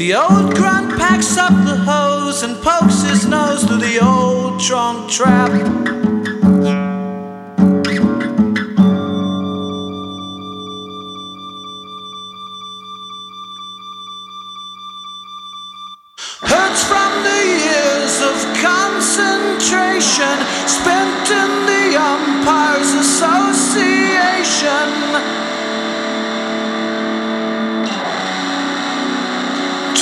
The old grunt packs up the hose and pokes his nose through the old trunk trap.